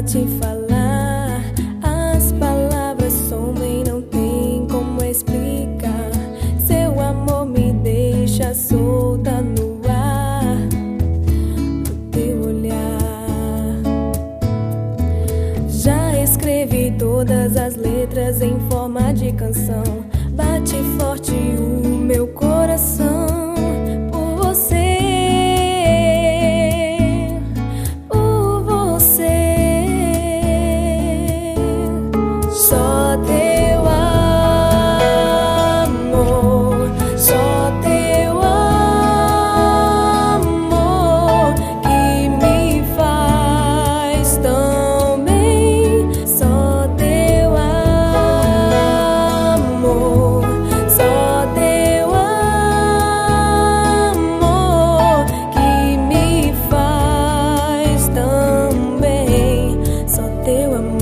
te falar. As palavras somem, não tem como explicar. Seu amor me deixa solta no ar, no teu olhar. Já escrevi todas as letras em forma de canção. Bate forte o meu coração por você, por você. Só teu amor, só teu amor que me faz tão bem. Só teu amor, só teu amor que me faz tão bem. Só teu amor.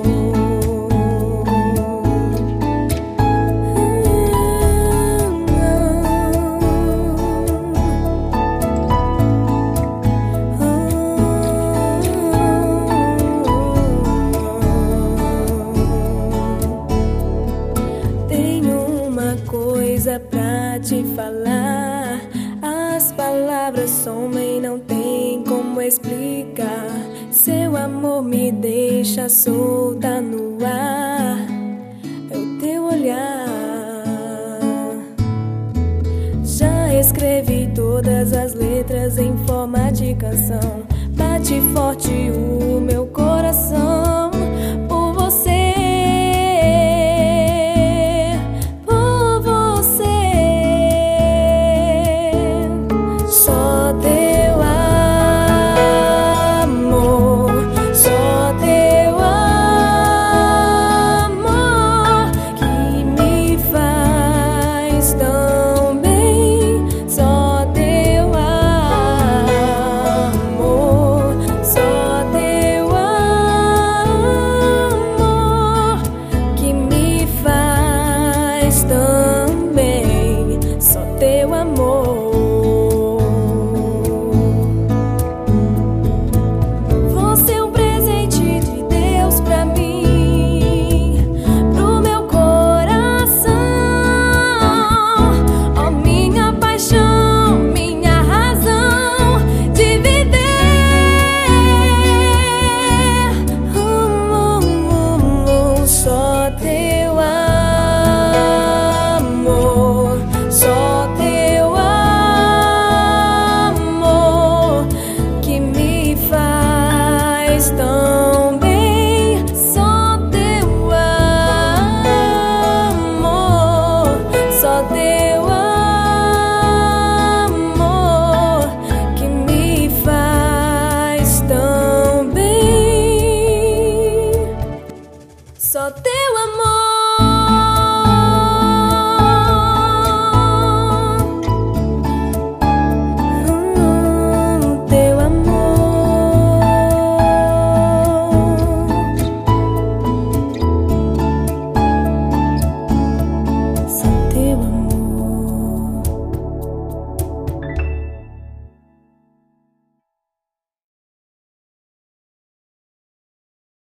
Tenho uma coisa pra te falar. As palavras somem, não tem como explicar. Seu amor me deixa solta no ar, é o teu olhar. Já escrevi todas as letras em forma de canção. Bate forte o meu coração